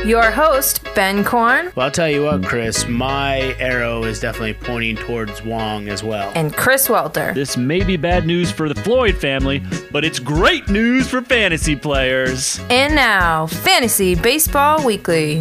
Your host, Ben Korn. Well, I'll tell you what, Chris, my arrow is definitely pointing towards Wong as well. And Chris Welter. This may be bad news for the Floyd family, but it's great news for fantasy players. And now, Fantasy Baseball Weekly.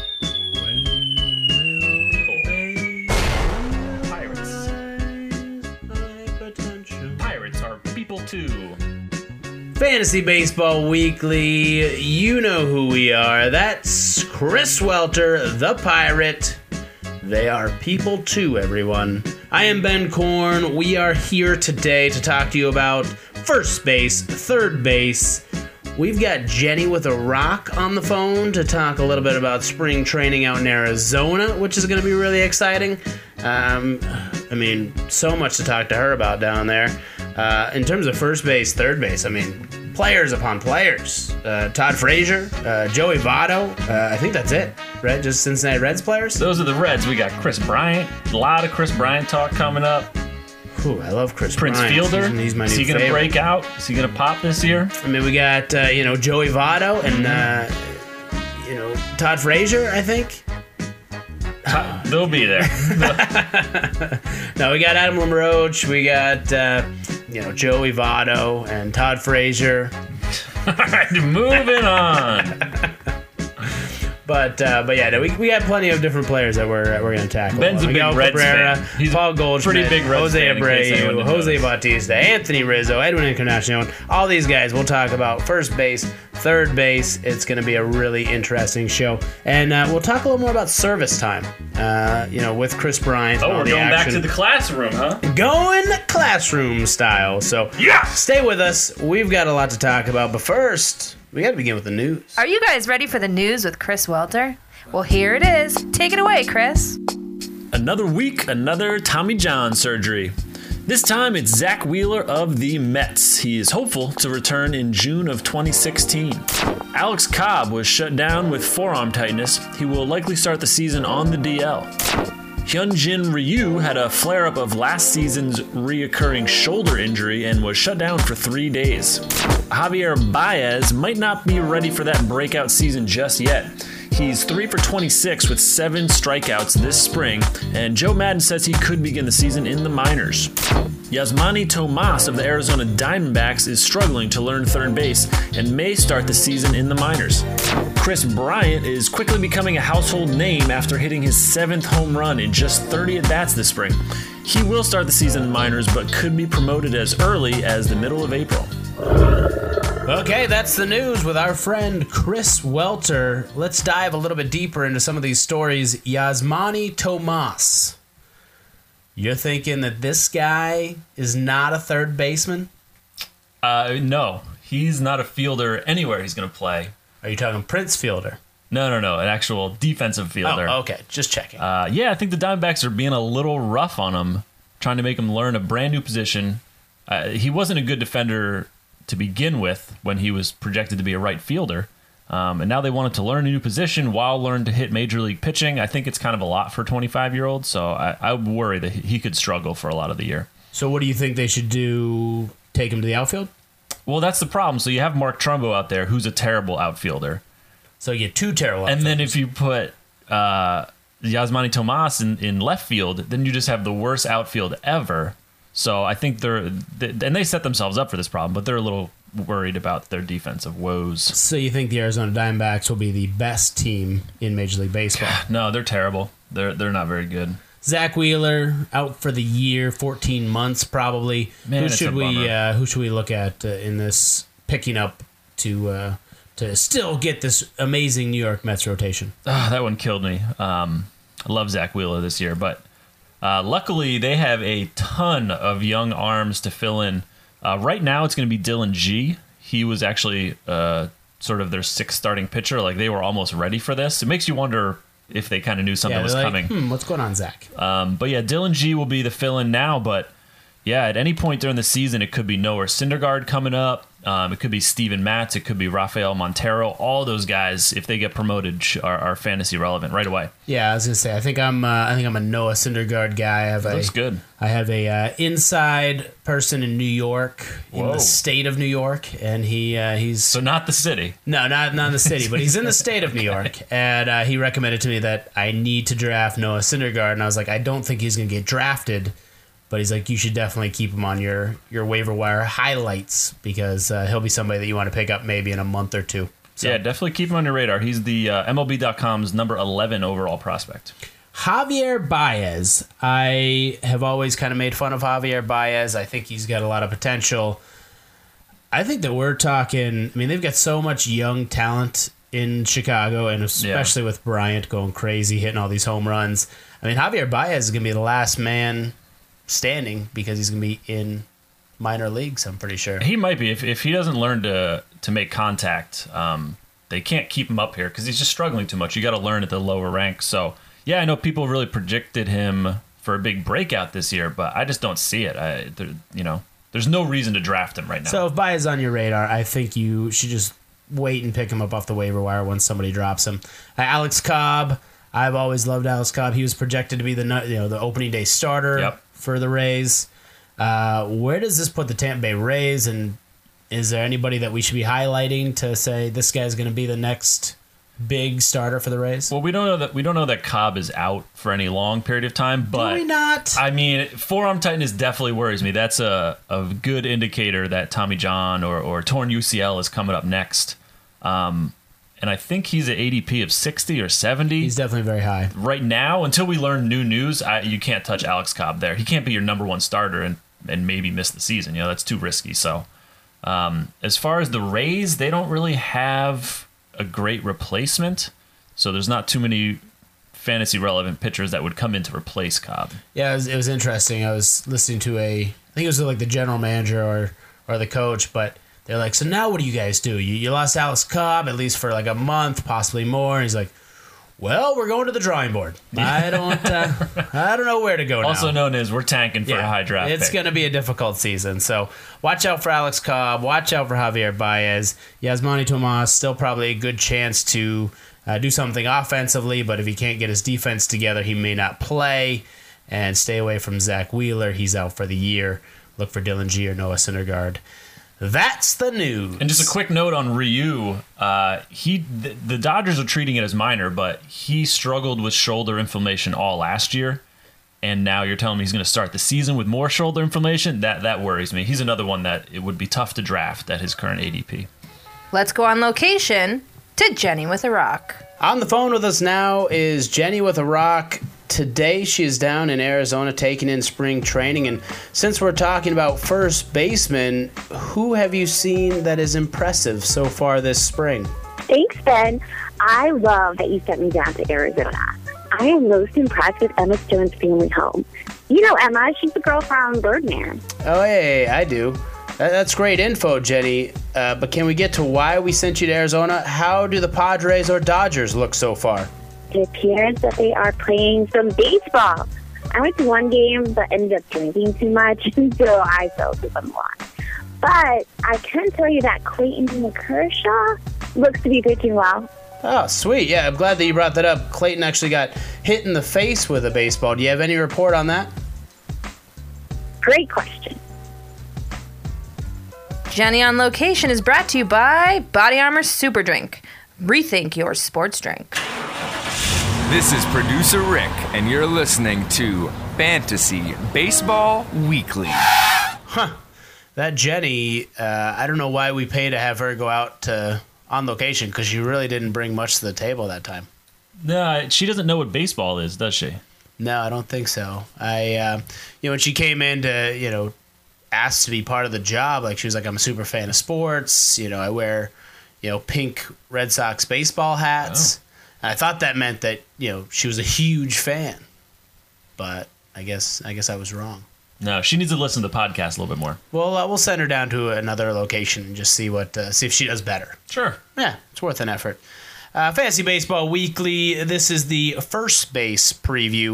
Pirates are people too. Fantasy Baseball Weekly, you know who we are. That's Chris Welter, the Pirate. They are people too, everyone. I am Ben Korn. We are here today to talk to you about first base, third base. We've got Jenny with a rock on the phone to talk a little bit about spring training out in Arizona, which is going to be really exciting. So much to talk to her about down there. In terms of first base, third base, players upon players. Todd Frazier, Joey Votto. I think that's it, right? Just Cincinnati Reds players? Those are the Reds. We got Chris Bryant. A lot of Chris Bryant talk coming up. Ooh, I love Chris Prince Bryant. Fielder. He's my new Is he going to favorite. break out? Is he going to pop this year? We got, Joey Votto and, Todd Frazier, I think. They'll be there. No, we got Adam LaRoche. We got, Joey Votto and Todd Frazier. All right, moving on. But we got plenty of different players that we're going to tackle. Ben's a big Miguel Reds Cabrera, fan. He's Paul a Goldschmidt, pretty big Reds Jose fan, in case anyone Abreu, didn't Jose notice. Bautista, Anthony Rizzo, Edwin Encarnacion, all these guys. We'll talk about first base, third base. It's going to be a really interesting show. And we'll talk a little more about service time, with Chris Bryant. Oh, all we're the going back action. to the classroom, huh? Going classroom style. So stay with us. We've got a lot to talk about. But first, we got to begin with the news. Are you guys ready for the news with Chris Welter? Well, here it is. Take it away, Chris. Another week, another Tommy John surgery. This time it's Zach Wheeler of the Mets. He is hopeful to return in June of 2016. Alex Cobb was shut down with forearm tightness. He will likely start the season on the DL. Hyunjin Ryu had a flare-up of last season's reoccurring shoulder injury and was shut down for 3 days. Javier Baez might not be ready for that breakout season just yet. He's 3 for 26 with 7 strikeouts this spring, and Joe Maddon says he could begin the season in the minors. Yasmani Tomas of the Arizona Diamondbacks is struggling to learn third base and may start the season in the minors. Chris Bryant is quickly becoming a household name after hitting his 7th home run in just 30 at-bats this spring. He will start the season in minors, but could be promoted as early as the middle of April. Okay, that's the news with our friend Chris Welter. Let's dive a little bit deeper into some of these stories. Yasmani Tomas. You're thinking that this guy is not a third baseman? No, he's not a fielder anywhere he's going to play. Are you talking Prince Fielder? No, an actual defensive fielder. Oh, okay, just checking. I think the Diamondbacks are being a little rough on him, trying to make him learn a brand new position. He wasn't a good defender to begin with when he was projected to be a right fielder. And now they wanted to learn a new position while learn to hit major league pitching. I think it's kind of a lot for a 25-year-old, so I would worry that he could struggle for a lot of the year. So what do you think they should do? Take him to the outfield? Well, that's the problem. So you have Mark Trumbo out there, who's a terrible outfielder. So you get 2 terrible And outfielders. then if you put Yasmani Tomas in left field, then you just have the worst outfield ever. So I think they set themselves up for this problem, but they're a little worried about their defensive woes. So you think the Arizona Diamondbacks will be the best team in Major League Baseball? No, they're terrible. They're not very good. Zach Wheeler out for the year, 14 months probably. Man, who it's should a bummer. who should we look at in this picking up to still get this amazing New York Mets rotation? That one killed me. I love Zach Wheeler this year, but luckily they have a ton of young arms to fill in. Right now it's going to be Dylan G. He was actually sort of their 6th starting pitcher. Like, they were almost ready for this. It makes you wonder if they kind of knew something was coming. What's going on, Zach? But yeah, Dylan G will be the fill-in now, but Yeah, at any point during the season, it could be Noah Syndergaard coming up. It could be Steven Matz. It could be Rafael Montero. All those guys, if they get promoted, are fantasy relevant right away. Yeah, I was gonna say. I think I'm a Noah Syndergaard guy. Looks good. I have a inside person in New York, in the state of New York, and he's So not the city. No, not in the city, but he's in the state of New York, and he recommended to me that I need to draft Noah Syndergaard, and I was like, I don't think he's gonna get drafted. But he's like, you should definitely keep him on your waiver wire highlights because he'll be somebody that you want to pick up maybe in a month or two. So. Yeah, definitely keep him on your radar. He's the MLB.com's number 11 overall prospect. Javier Baez. I have always kind of made fun of Javier Baez. I think he's got a lot of potential. I think that we're talking, I mean, they've got so much young talent in Chicago, and especially with Bryant going crazy, hitting all these home runs. I mean, Javier Baez is going to be the last man standing because he's going to be in minor leagues, I'm pretty sure. He might be. If he doesn't learn to make contact, they can't keep him up here because he's just struggling too much. You got to learn at the lower ranks. So, yeah, I know people really predicted him for a big breakout this year, but I just don't see it. There's no reason to draft him right now. So if Baez is on your radar, I think you should just wait and pick him up off the waiver wire once somebody drops him. Alex Cobb. I've always loved Alex Cobb. He was projected to be the opening day starter for the Rays. Where does this put the Tampa Bay Rays? And is there anybody that we should be highlighting to say this guy's going to be the next big starter for the Rays? Well, we don't know that Cobb is out for any long period of time, but do we not? I mean, forearm tightness definitely worries me. That's a good indicator that Tommy John or torn UCL is coming up next. And I think he's at ADP of 60 or 70. He's definitely very high. Right now, until we learn new news, you can't touch Alex Cobb there. He can't be your number one starter and maybe miss the season. That's too risky. So as far as the Rays, they don't really have a great replacement. So there's not too many fantasy relevant pitchers that would come in to replace Cobb. Yeah, it was interesting. I was listening to I think it was like the general manager or the coach, but they're like, so now what do you guys do? You lost Alex Cobb at least for like a month, possibly more. And he's like, well, we're going to the drawing board. I don't know where to go now. Also known as we're tanking for a high draft It's going to be a difficult season. So watch out for Alex Cobb. Watch out for Javier Baez. Yasmani Tomas, still probably a good chance to do something offensively, but if he can't get his defense together, he may not play. And stay away from Zach Wheeler. He's out for the year. Look for Dylan G or Noah Syndergaard. That's the news. And just a quick note on Ryu. The Dodgers are treating it as minor, but he struggled with shoulder inflammation all last year. And now you're telling me he's going to start the season with more shoulder inflammation? That worries me. He's another one that it would be tough to draft at his current ADP. Let's go on location to Jenny with a Rock. On the phone with us now is Jenny with a Rock. Today she is down in Arizona taking in spring training. And since we're talking about first baseman, who have you seen that is impressive so far this spring? Thanks, Ben. I love that you sent me down to Arizona. I am most impressed with Emma Stone's family home. You know Emma, she's the girl from Birdman. Oh, hey, I do. That's great info, Jenny. But can we get to why we sent you to Arizona? How do the Padres or Dodgers look so far? It appears that they are playing some baseball. I went to one game but ended up drinking too much, so I fell to them a lot. But I can tell you that Clayton Kershaw looks to be pitching well. Oh, sweet. Yeah, I'm glad that you brought that up. Clayton actually got hit in the face with a baseball. Do you have any report on that? Great question. Jenny on Location is brought to you by Body Armor Super Drink. Rethink your sports drink. This is Producer Rick, and you're listening to Fantasy Baseball Weekly. That Jenny, I don't know why we pay to have her go out on location, because she really didn't bring much to the table that time. No, she doesn't know what baseball is, does she? No, I don't think so. When she came in to, asked to be part of the job, like she was like, I'm a super fan of sports. I wear, pink Red Sox baseball hats. Oh. And I thought that meant that, she was a huge fan. But I guess I was wrong. No, she needs to listen to the podcast a little bit more. Well, we'll send her down to another location and just see if she does better. Sure. Yeah, it's worth an effort. Fantasy Baseball Weekly. This is the first base preview.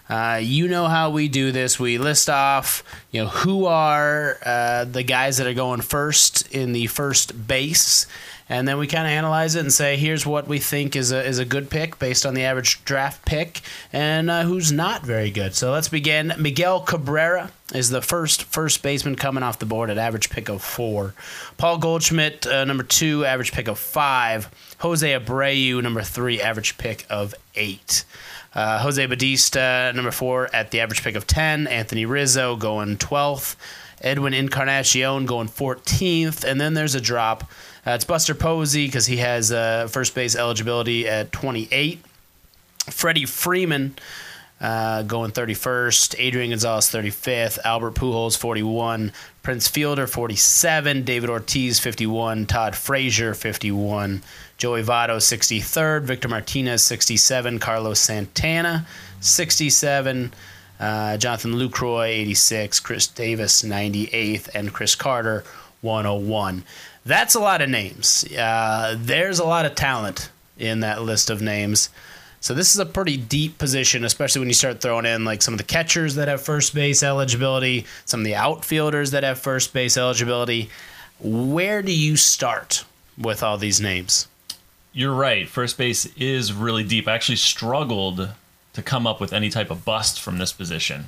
You know how we do this. We list off, who are the guys that are going first in the first base, and then we kind of analyze it and say, here's what we think is a good pick based on the average draft pick, and who's not very good. So let's begin. Miguel Cabrera is the first baseman coming off the board at average pick of 4. Paul Goldschmidt, number 2, average pick of 5. Jose Abreu, number 3, average pick of 8. Jose Bautista, number 4, at the average pick of 10. Anthony Rizzo going 12th. Edwin Encarnacion going 14th. And then there's a drop. It's Buster Posey because he has first base eligibility at 28. Freddie Freeman going 31st. Adrian Gonzalez 35th. Albert Pujols 41. Prince Fielder 47. David Ortiz 51. Todd Frazier 51. Joey Votto 63rd. Victor Martinez 67. Carlos Santana 67. Jonathan Lucroy 86. Chris Davis 98th. And Chris Carter 101. That's a lot of names. There's a lot of talent in that list of names. So this is a pretty deep position, especially when you start throwing in like some of the catchers that have first base eligibility, some of the outfielders that have first base eligibility. Where do you start with all these names? You're right. First base is really deep. I actually struggled to come up with any type of bust from this position.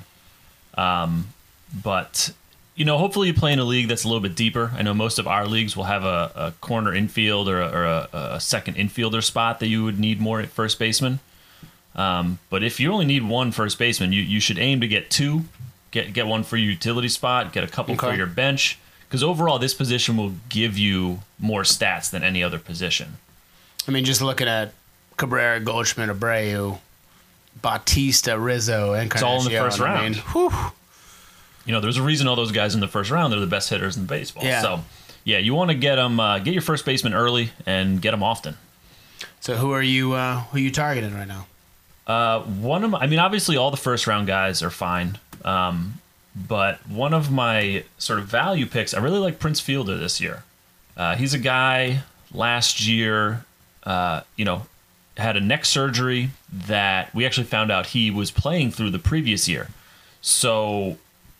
But hopefully you play in a league that's a little bit deeper. I know most of our leagues will have a corner infield or a second infielder spot that you would need more at first baseman. But if you only need one first baseman, you should aim to get 2. Get one for your utility spot, get a couple for your bench. Because overall, this position will give you more stats than any other position. I mean, just looking at Cabrera, Goldschmidt, Abreu, Bautista, Rizzo, Encarnacion. It's all in the first round. There's a reason all those guys in the first round, they're the best hitters in baseball. Yeah. So, you want to get them, get your first baseman early and get them often. So who are you targeting right now? Obviously all the first round guys are fine. But one of my sort of value picks, I really like Prince Fielder this year. He's a guy last year, had a neck surgery that we actually found out he was playing through the previous year. So,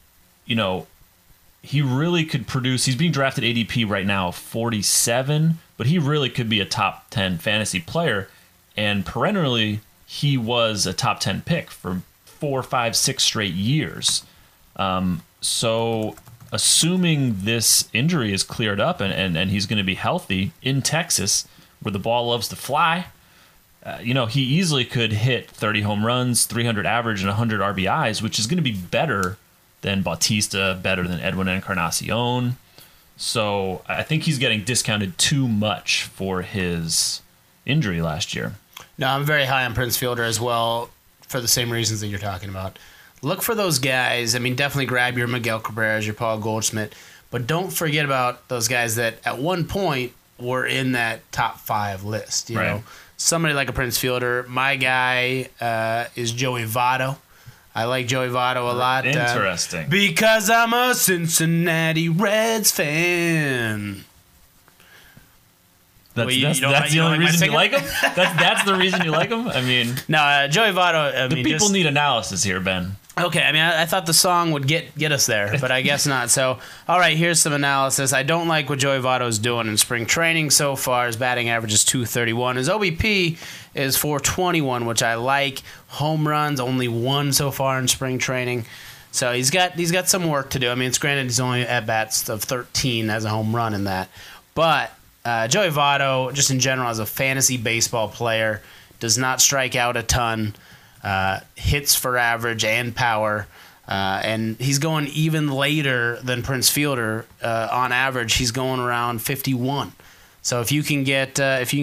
he really could produce. He's being drafted ADP right now, 47, but he really could be a top 10 fantasy player. And perennially, he was a top 10 pick for 4, 5, 6 straight years. So assuming this injury is cleared up and he's going to be healthy in Texas, where the ball loves to fly, he easily could hit 30 home runs, 300 average, and 100 RBIs, which is going to be better than Bautista, better than Edwin Encarnacion. So I think he's getting discounted too much for his injury last year. No, I'm very high on Prince Fielder as well for the same reasons that you're talking about. Look for those guys. I mean, definitely grab your Miguel Cabrera, your Paul Goldschmidt, but don't forget about those guys that at one point were in that top 5 list. You know, somebody like a Prince Fielder. My guy is Joey Votto. I like Joey Votto a lot. Interesting. Because I'm a Cincinnati Reds fan. That's the only reason you like him? That's the reason you like him? I mean... No, Joey Votto... The people need analysis here, Ben. Okay, I mean, I thought the song would get us there, but I guess not. So, all right, here's some analysis. I don't like what Joey Votto's doing in spring training so far. His batting average is .231. His OBP is .421, which I like. Home runs, only 1 so far in spring training. So he's got some work to do. I mean, it's granted he's only at bats of 13 as a home run in that. But Joey Votto, just in general, as a fantasy baseball player, does not strike out a ton. Hits for average and power, and he's going even later than Prince Fielder. On average, he's going around 51. So if you can get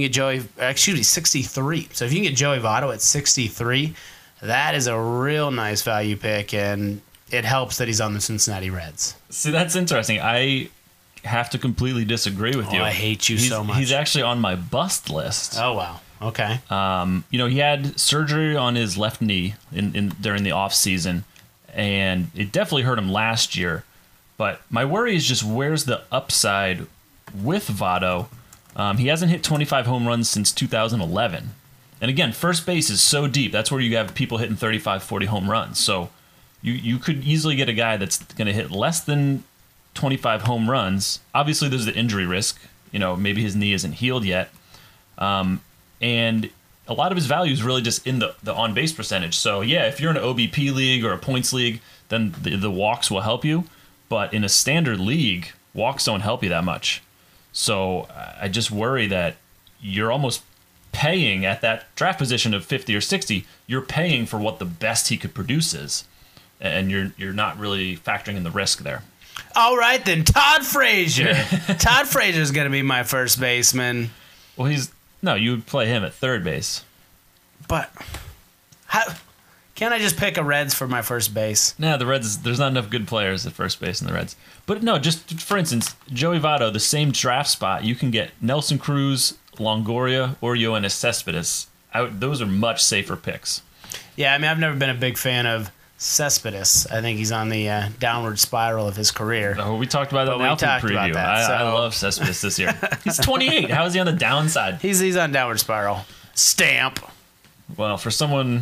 63. So if you can get Joey Votto at 63, that is a real nice value pick, and it helps that he's on the Cincinnati Reds. See, that's interesting. I have to completely disagree with you. I hate you so much. He's actually on my bust list. Oh wow. Okay. He had surgery on his left knee during the off season, and it definitely hurt him last year. But my worry is just where's the upside with Votto? He hasn't hit 25 home runs since 2011, And again, first base is so deep. That's where you have people hitting 35, 40 home runs. So you could easily get a guy that's going to hit less than 25 home runs. Obviously, there's the injury risk. Maybe his knee isn't healed yet. And a lot of his value is really just in the on-base percentage. So, yeah, if you're in an OBP league or a points league, then the walks will help you. But in a standard league, walks don't help you that much. So I just worry that you're almost paying at that draft position of 50 or 60. You're paying for what the best he could produce is. And you're not really factoring in the risk there. All right, then, Todd Frazier. Todd Frazier is going to be my first baseman. Well, you would play him at third base. But how can't I just pick a Reds for my first base? No, the Reds, there's not enough good players at first base in the Reds. But no, just for instance, Joey Votto, the same draft spot, you can get Nelson Cruz, Longoria, or Yoenis Cespedes. Those are much safer picks. Yeah, I mean, I've never been a big fan of Cespedes. I think he's on the downward spiral of his career. Oh, we talked about that in the outfield preview. I love Cespedes this year. He's 28. How is he on the downside? He's on downward spiral. Stamp. Well, for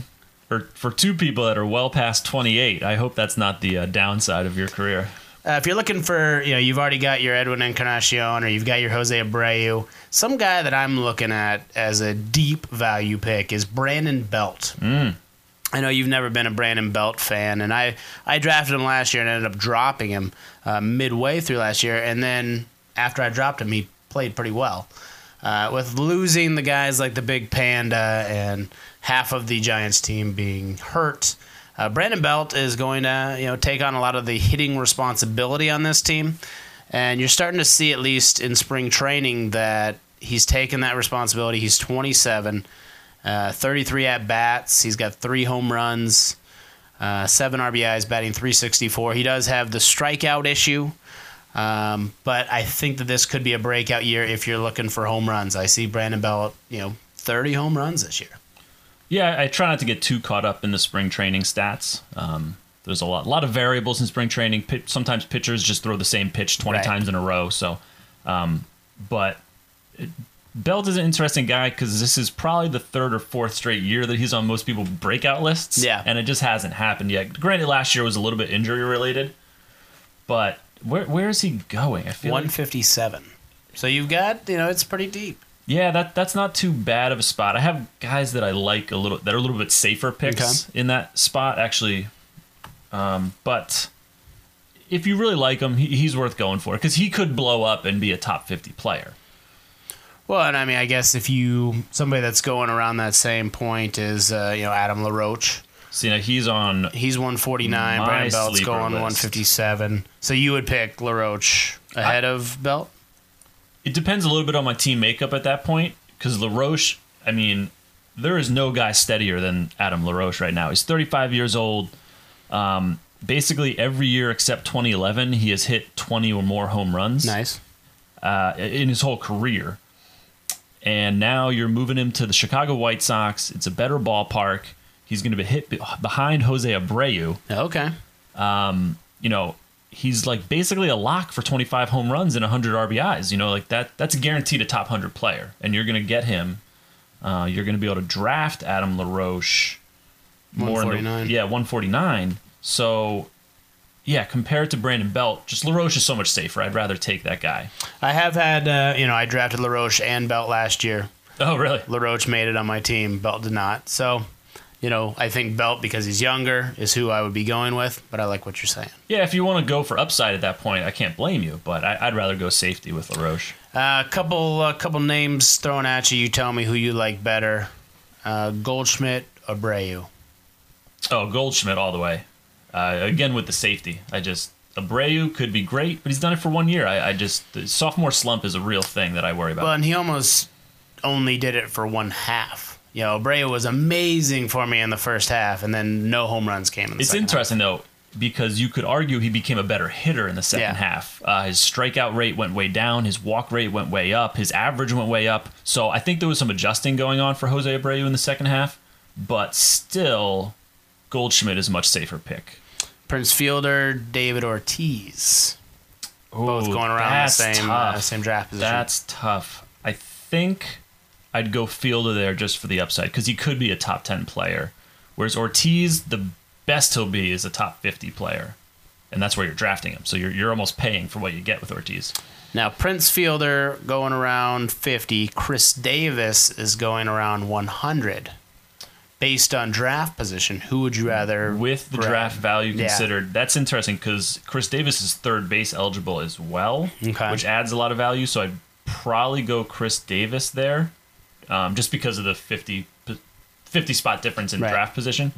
two people that are well past 28, I hope that's not the downside of your career. If you're looking for, you've already got your Edwin Encarnacion or you've got your Jose Abreu, some guy that I'm looking at as a deep value pick is Brandon Belt. I know you've never been a Brandon Belt fan, and I drafted him last year and ended up dropping him midway through last year, and then after I dropped him, he played pretty well. With losing the guys like the Big Panda and half of the Giants team being hurt, Brandon Belt is going to take on a lot of the hitting responsibility on this team, and you're starting to see, at least in spring training, that he's taken that responsibility. He's 27. 33 at-bats. He's got 3 home runs, 7 RBIs, batting .364. He does have the strikeout issue, but I think that this could be a breakout year if you're looking for home runs. I see Brandon Belt, 30 home runs this year. Yeah, I try not to get too caught up in the spring training stats. There's a lot of variables in spring training. Sometimes pitchers just throw the same pitch 20 times in a row. So, but Belt is an interesting guy because this is probably the 3rd or 4th straight year that he's on most people's breakout lists. Yeah. And it just hasn't happened yet. Granted, last year was a little bit injury related, but where is he going? I feel 157. So you've got, it's pretty deep. Yeah, that's not too bad of a spot. I have guys that I like that are a little bit safer picks in that spot, actually. But if you really like him, he's worth going for because he could blow up and be a top 50 player. Well, and I mean, I guess somebody that's going around that same point is, Adam LaRoche. See, now he's 149. Brandon Belt's going list. 157. So you would pick LaRoche ahead of Belt? It depends a little bit on my team makeup at that point because LaRoche, I mean, there is no guy steadier than Adam LaRoche right now. He's 35 years old. Basically, every year except 2011, he has hit 20 or more home runs. Nice. In his whole career. And now you're moving him to the Chicago White Sox. It's a better ballpark. He's going to be hit behind Jose Abreu. Okay. He's like basically a lock for 25 home runs and 100 RBIs. That's a guaranteed a top 100 player. And you're going to get him. You're going to be able to draft Adam LaRoche. 149. 149. So, yeah, compared to Brandon Belt, just LaRoche is so much safer. I'd rather take that guy. I have had, I drafted LaRoche and Belt last year. Oh, really? LaRoche made it on my team. Belt did not. So, I think Belt, because he's younger, is who I would be going with, but I like what you're saying. Yeah, if you want to go for upside at that point, I can't blame you, but I'd rather go safety with LaRoche. Couple names thrown at you. You tell me who you like better. Goldschmidt, Abreu. Oh, Goldschmidt all the way. Again, with the safety. Abreu could be great, but he's done it for 1 year. The sophomore slump is a real thing that I worry about. Well, and he almost only did it for one half. Abreu was amazing for me in the first half, and then no home runs came in the second half. It's interesting, though, because you could argue he became a better hitter in the second half. His strikeout rate went way down. His walk rate went way up. His average went way up. So I think there was some adjusting going on for Jose Abreu in the second half, but still, Goldschmidt is a much safer pick. Prince Fielder, David Ortiz. Both going around the same draft position. That's tough. I think I'd go Fielder there just for the upside because he could be a top 10 player. Whereas Ortiz, the best he'll be is a top 50 player. And that's where you're drafting him. So you're almost paying for what you get with Ortiz. Now, Prince Fielder going around 50. Chris Davis is going around 100. Based on draft position, who would you rather with the grab? draft value Yeah. considered? That's interesting because Chris Davis is third base eligible as well, Okay. which adds a lot of value. So I'd probably go Chris Davis there, just because of the 50 spot difference in Right. draft position.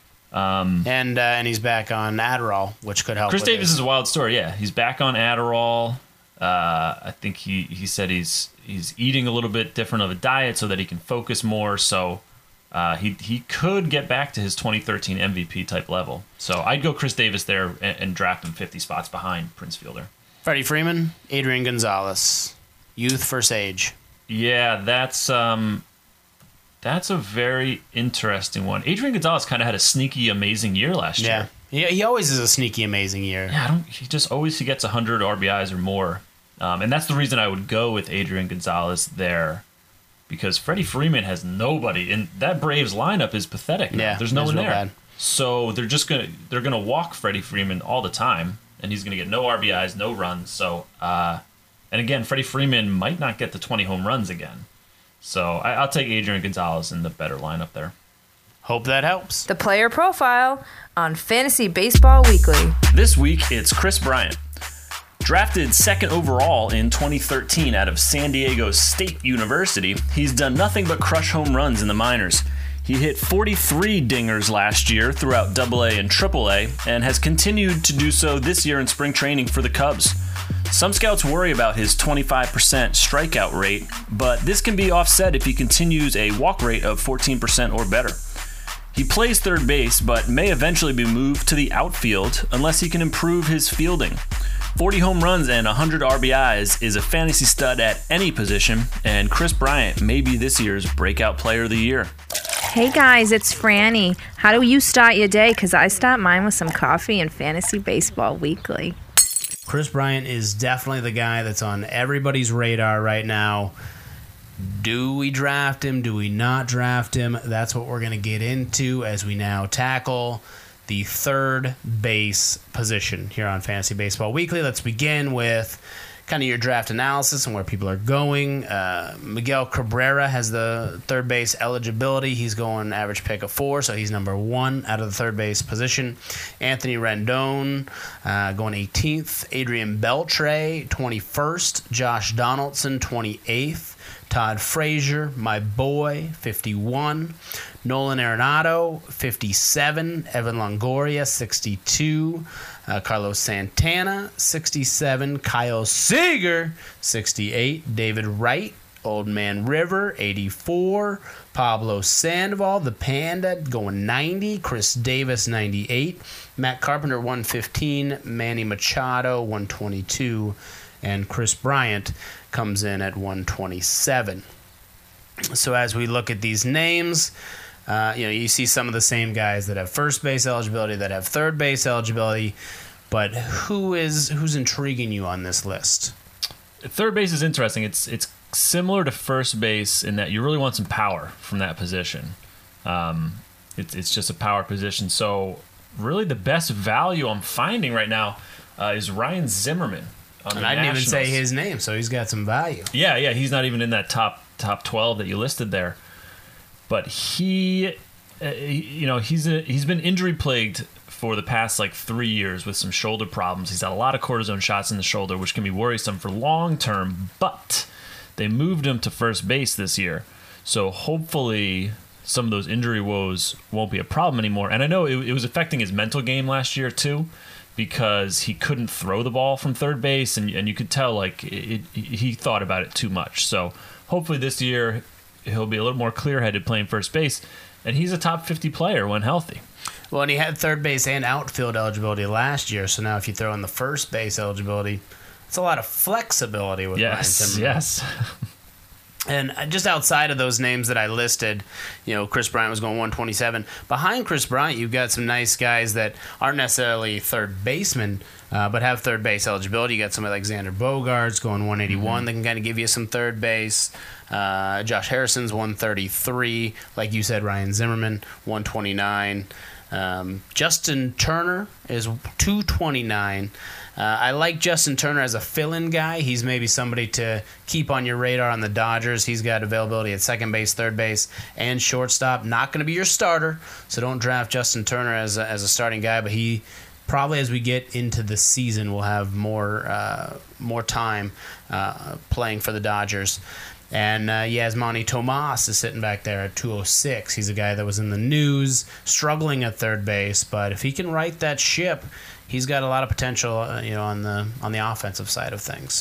And he's back on Adderall, which could help. Chris with Davis his- is a wild story. Yeah, he's back on Adderall. I think he said he's eating a little bit different of a diet so that he can focus more. So he could get back to his 2013 MVP type level. So I'd go Chris Davis there and draft him 50 spots behind Prince Fielder. Freddie Freeman, Adrian Gonzalez, youth versus age. Yeah, that's a very interesting one. Adrian Gonzalez kind of had a sneaky, amazing year last year. Yeah, he always is a sneaky, amazing year. Yeah, he gets 100 RBIs or more, and that's the reason I would go with Adrian Gonzalez there, because Freddie Freeman has nobody, and that Braves lineup is pathetic now. Yeah, There's no it's one real there, bad. so they're gonna walk Freddie Freeman all the time, and he's gonna get no RBIs, no runs. So, and again, Freddie Freeman might not get the 20 home runs again. So I'll take Adrian Gonzalez in the better lineup there. Hope that helps. The player profile on Fantasy Baseball Weekly. This week, it's Chris Bryant. Drafted second overall in 2013 out of San Diego State University, he's done nothing but crush home runs in the minors. He hit 43 dingers last year throughout AA and AAA and has continued to do so this year in spring training for the Cubs. Some scouts worry about his 25% strikeout rate, but this can be offset if he continues a walk rate of 14% or better. He plays third base, but may eventually be moved to the outfield unless he can improve his fielding. 40 home runs and 100 RBIs is a fantasy stud at any position, and Chris Bryant may be this year's breakout player of the year. Hey guys, it's Franny. How do you start your day? Because I start mine with some coffee and Fantasy Baseball Weekly. Chris Bryant is definitely the guy that's on everybody's radar right now. Do we draft him? Do we not draft him? That's what we're going to get into as we now tackle the third base position here on Fantasy Baseball Weekly. Let's begin with kind of your draft analysis and where people are going. Miguel Cabrera has the third base eligibility. He's going average pick of 4, so he's number 1 out of the third base position. Anthony Rendon going 18th. Adrian Beltre, 21st. Josh Donaldson, 28th. Todd Frazier, my boy, 51. Nolan Arenado, 57. Evan Longoria, 62. Carlos Santana, 67. Kyle Seager, 68. David Wright, Old Man River, 84. Pablo Sandoval, the Panda, going 90. Chris Davis, 98. Matt Carpenter, 115. Manny Machado, 122. And Chris Bryant comes in at 127. So as we look at these names, you see some of the same guys that have first base eligibility, that have third base eligibility, but who's intriguing you on this list? Third base is interesting. It's similar to first base in that you really want some power from that position. It's just a power position. So really the best value I'm finding right now is Ryan Zimmerman. And I didn't even say his name, so he's got some value. Yeah, he's not even in that top 12 that you listed there. But he's been injury plagued for the past 3 years with some shoulder problems. He's had a lot of cortisone shots in the shoulder, which can be worrisome for long term. But they moved him to first base this year, so hopefully some of those injury woes won't be a problem anymore. And I know it was affecting his mental game last year too, because he couldn't throw the ball from third base, and you could tell he thought about it too much. So hopefully this year he'll be a little more clear-headed playing first base, and he's a top 50 player when healthy. Well, and he had third base and outfield eligibility last year, so now if you throw in the first base eligibility, it's a lot of flexibility with Ryan Zimmerman. Yes. And just outside of those names that I listed, Chris Bryant was going 127. Behind Chris Bryant, you've got some nice guys that aren't necessarily third basemen, but have third base eligibility. You got somebody like Xander Bogaerts going 181 that can kind of give you some third base. Josh Harrison's 133. Like you said, Ryan Zimmerman, 129. Justin Turner is 229. I like Justin Turner as a fill-in guy. He's maybe somebody to keep on your radar on the Dodgers. He's got availability at second base, third base, and shortstop. Not going to be your starter, so don't draft Justin Turner as a starting guy, but he probably, as we get into the season, will have more time playing for the Dodgers. And Yasmani Tomas is sitting back there at 206. He's a guy that was in the news, struggling at third base, but if he can right that ship, he's got a lot of potential, on the offensive side of things.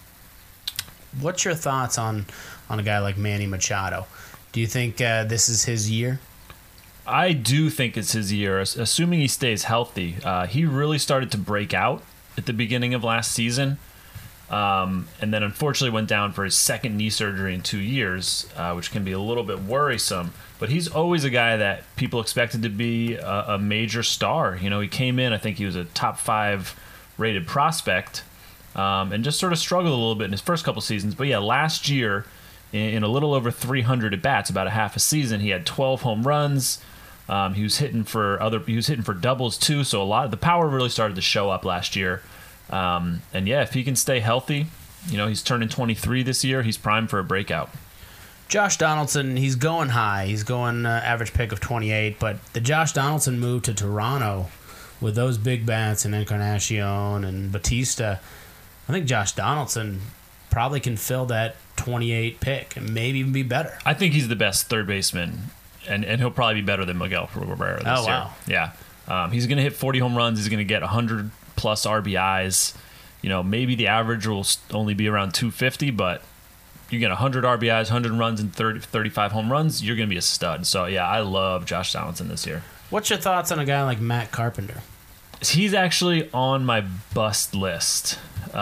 What's your thoughts on a guy like Manny Machado? Do you think this is his year? I do think it's his year, assuming he stays healthy. He really started to break out at the beginning of last season. And then unfortunately went down for his second knee surgery in 2 years, which can be a little bit worrisome. But he's always a guy that people expected to be a major star. He came in, I think he was a top 5 rated prospect, and just sort of struggled a little bit in his first couple seasons. But yeah, last year, in a little over 300 at-bats, about a half a season, he had 12 home runs. He was hitting for doubles too, so a lot of the power really started to show up last year. And yeah, if he can stay healthy, he's turning 23 this year. He's primed for a breakout. Josh Donaldson, he's going high. He's going average pick of 28, but the Josh Donaldson move to Toronto with those big bats and Encarnacion and Batista, I think Josh Donaldson probably can fill that 28 pick and maybe even be better. I think he's the best third baseman, and he'll probably be better than Miguel Cabrera this year. Yeah. He's going to hit 40 home runs. He's going to get 100 plus RBIs. Maybe the average will only be around 250, but you get 100 RBIs, 100 runs, and 35 home runs, you're going to be a stud. So, yeah, I love Josh Donaldson this year. What's your thoughts on a guy like Matt Carpenter? He's actually on my bust list.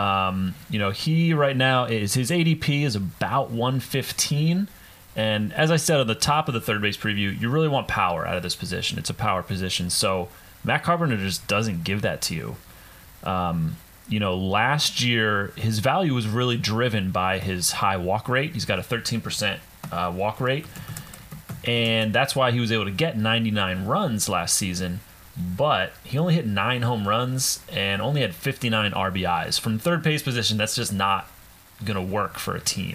He right now his ADP is about 115. And as I said at the top of the third base preview, you really want power out of this position. It's a power position. So Matt Carpenter just doesn't give that to you. Last year, his value was really driven by his high walk rate. He's got a 13% walk rate. And that's why he was able to get 99 runs last season. But he only hit 9 home runs and only had 59 RBIs. From third base position, that's just not going to work for a team.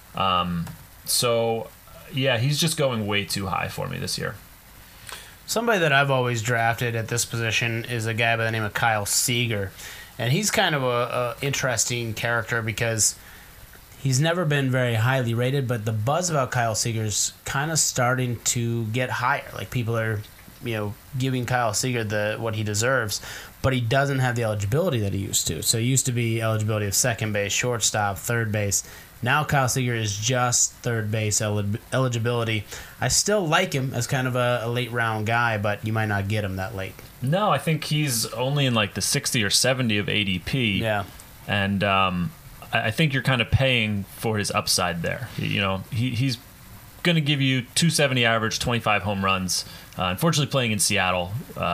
So, yeah, he's just going way too high for me this year. Somebody that I've always drafted at this position is a guy by the name of Kyle Seager. And he's kind of a interesting character because he's never been very highly rated, but the buzz about Kyle Seager's kind of starting to get higher. Like, people are, giving Kyle Seager what he deserves, but he doesn't have the eligibility that he used to. So he used to be eligibility of second base, shortstop, third base. Now Kyle Seager is just third base eligibility. I still like him as kind of a late round guy, but you might not get him that late. No, I think he's only in like the 60 or 70 of ADP. Yeah. And I think you're kind of paying for his upside there. He's going to give you 270 average, 25 home runs. Unfortunately, playing in Seattle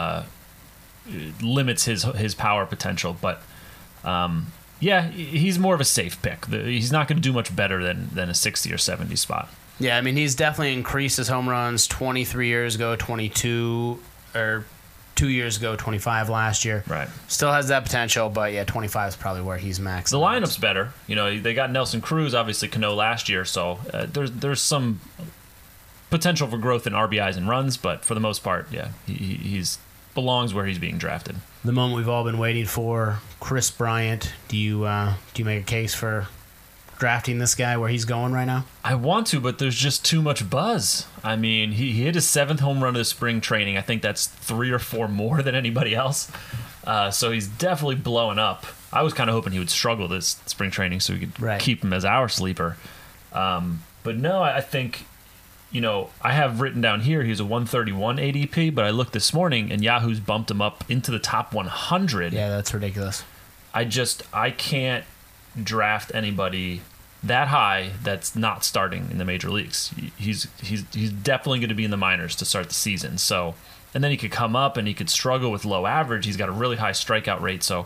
limits his power potential, but yeah, he's more of a safe pick. He's not going to do much better than a 60 or 70 spot. Yeah, I mean, he's definitely increased his home runs 23 years ago, 22, or 2 years ago, 25 last year. Right. Still has that potential, but yeah, 25 is probably where he's maxed. The lineup's better. They got Nelson Cruz, obviously Cano last year, so there's some potential for growth in RBIs and runs, but for the most part, yeah, he's belongs where he's being drafted. The moment we've all been waiting for, Chris Bryant. Do you make a case for drafting this guy where he's going right now? I want to, but there's just too much buzz. I mean, he hit his 7th home run of the spring training. I think that's 3 or 4 more than anybody else. So he's definitely blowing up. I was kind of hoping he would struggle this spring training so we could keep him as our sleeper. But no, I think, I have written down here he's a 131 ADP, but I looked this morning and Yahoo's bumped him up into the top 100. Yeah, that's ridiculous. I can't draft anybody that high that's not starting in the major leagues. He's definitely going to be in the minors to start the season. So, and then he could come up and he could struggle with low average. He's got a really high strikeout rate. So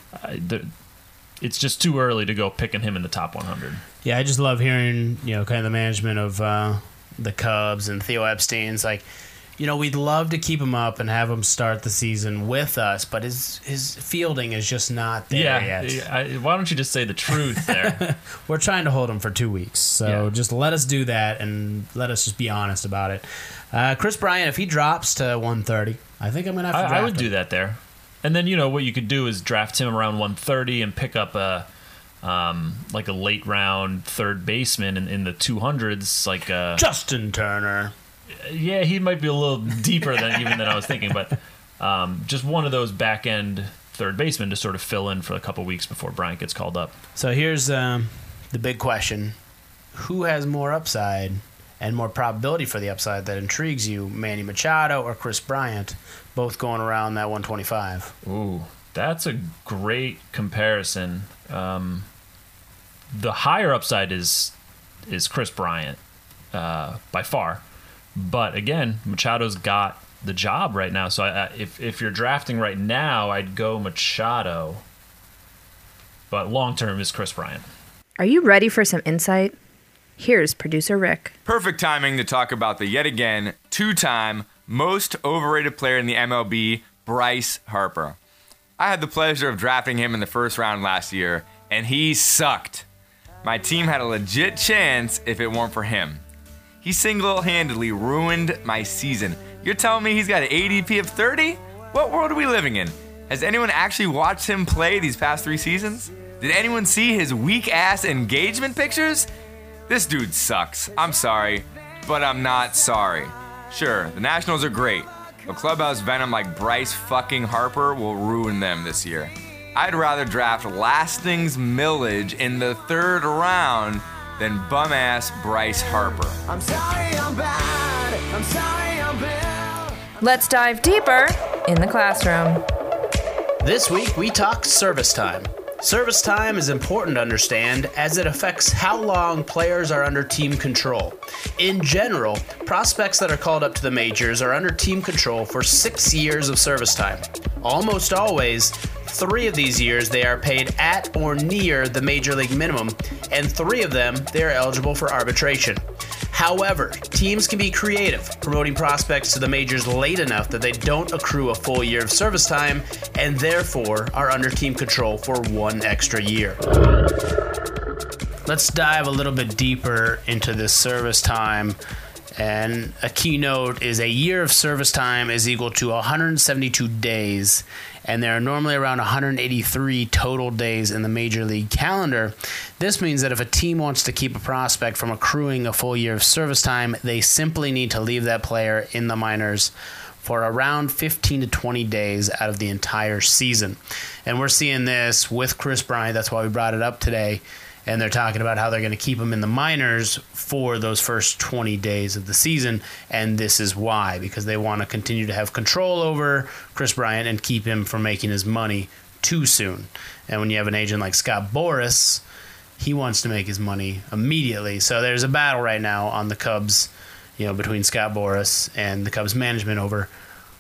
it's just too early to go picking him in the top 100. Yeah, I just love hearing, kind of the management of the Cubs and Theo Epstein's like, we'd love to keep him up and have him start the season with us, but his fielding is just not there yet. Why don't you just say the truth there? We're trying to hold him for 2 weeks, so just let us do that and let us just be honest about it. Chris Bryant, if he drops to 130, I think I'm going to have to draft I would him. do that there. And then, what you could do is draft him around 130 and pick up a late round third baseman in the 200s, like Justin Turner. Yeah, he might be a little deeper than I was thinking, but just one of those back end third basemen to sort of fill in for a couple weeks before Bryant gets called up. So here's the big question: who has more upside and more probability for the upside that intrigues you, Manny Machado or Chris Bryant, both going around that 125? Ooh, that's a great comparison. The higher upside is Chris Bryant by far. But again, Machado's got the job right now. So if you're drafting right now, I'd go Machado. But long term is Chris Bryant. Are you ready for some insight? Here's producer Rick. Perfect timing to talk about the yet again two-time most overrated player in the MLB, Bryce Harper. I had the pleasure of drafting him in the first round last year, and he sucked. My team had a legit chance if it weren't for him. He single-handedly ruined my season. You're telling me he's got an ADP of 30? What world are we living in? Has anyone actually watched him play these past 3 seasons? Did anyone see his weak-ass engagement pictures? This dude sucks. I'm sorry, but I'm not sorry. Sure, the Nationals are great, but clubhouse venom like Bryce fucking Harper will ruin them this year. I'd rather draft Lastings Millage in the 3rd round than bum-ass Bryce Harper. I'm sorry I'm bad. I'm sorry I'm bad. Let's dive deeper in the classroom. This week, we talk service time. Service time is important to understand as it affects how long players are under team control. In general, prospects that are called up to the majors are under team control for 6 years of service time. Almost always, 3 of these years they are paid at or near the major league minimum, and 3 of them they are eligible for arbitration. However, teams can be creative, promoting prospects to the majors late enough that they don't accrue a full year of service time and therefore are under team control for 1 extra year. Let's dive a little bit deeper into this service time. And a keynote is a year of service time is equal to 172 days, and there are normally around 183 total days in the Major League calendar. This means that if a team wants to keep a prospect from accruing a full year of service time, they simply need to leave that player in the minors for around 15 to 20 days out of the entire season. And we're seeing this with Chris Bryant. That's why we brought it up today. And they're talking about how they're going to keep him in the minors for those first 20 days of the season. And this is why, because they want to continue to have control over Chris Bryant and keep him from making his money too soon. And when you have an agent like Scott Boras, he wants to make his money immediately. So there's a battle right now on the Cubs, between Scott Boras and the Cubs management over,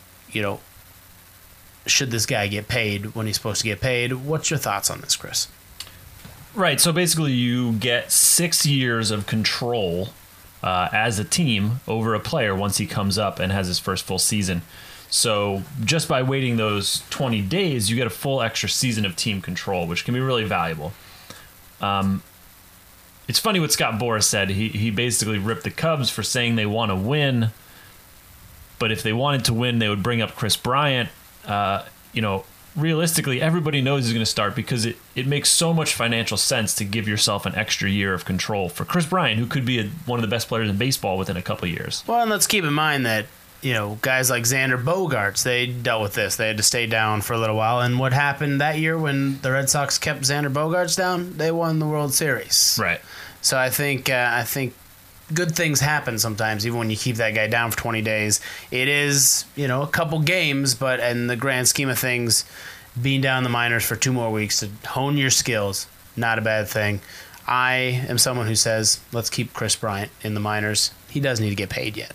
should this guy get paid when he's supposed to get paid? What's your thoughts on this, Chris? Right, so basically you get 6 years of control as a team over a player once he comes up and has his first full season. So just by waiting those 20 days, you get a full extra season of team control, which can be really valuable. It's funny what Scott Boras said. He basically ripped the Cubs for saying they want to win, but if they wanted to win, they would bring up Chris Bryant. Realistically, everybody knows he's going to start because it makes so much financial sense to give yourself an extra year of control for Chris Bryant, who could be one of the best players in baseball within a couple of years. Well, and let's keep in mind that, guys like Xander Bogaerts, they dealt with this. They had to stay down for a little while. And what happened that year when the Red Sox kept Xander Bogaerts down? They won the World Series. Right. So I think good things happen sometimes, even when you keep that guy down for 20 days. It is, a couple games, but in the grand scheme of things, being down in the minors for 2 more weeks to hone your skills, not a bad thing. I am someone who says, let's keep Chris Bryant in the minors. He does need to get paid yet.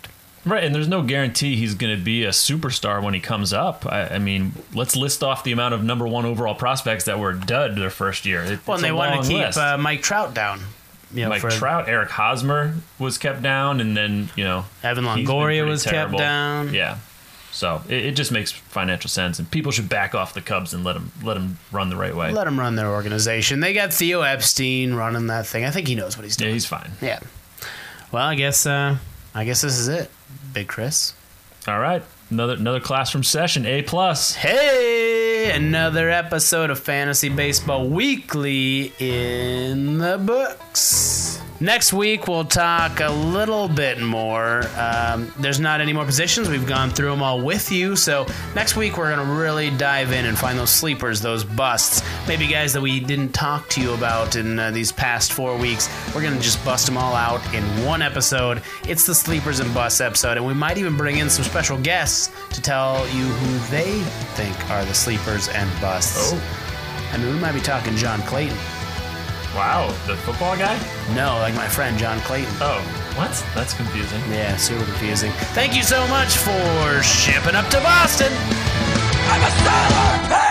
Right, and there's no guarantee he's going to be a superstar when he comes up. I mean, let's list off the amount of number 1 overall prospects that were dud their first year. Well, and they want to keep Mike Trout down. Mike Trout, Eric Hosmer was kept down, and then, Evan Longoria was kept down. Yeah. So it just makes financial sense, and people should back off the Cubs and let them run the right way. Let them run their organization. They got Theo Epstein running that thing. I think he knows what he's doing. Yeah, he's fine. Yeah. Well, I guess this is it, Big Chris. All right. Another class from session, A+. Hey, another episode of Fantasy Baseball Weekly in the books. Next week, we'll talk a little bit more. There's not any more positions. We've gone through them all with you. So next week, we're going to really dive in and find those sleepers, those busts. Maybe guys that we didn't talk to you about in these past 4 weeks. We're going to just bust them all out in one episode. It's the Sleepers and Busts episode. And we might even bring in some special guests to tell you who they think are the sleepers and busts. Oh. I mean, we might be talking John Clayton. Wow, the football guy? No, like my friend John Clayton. Oh, what? That's confusing. Yeah, super confusing. Thank you so much for shipping up to Boston. I'm a sailor.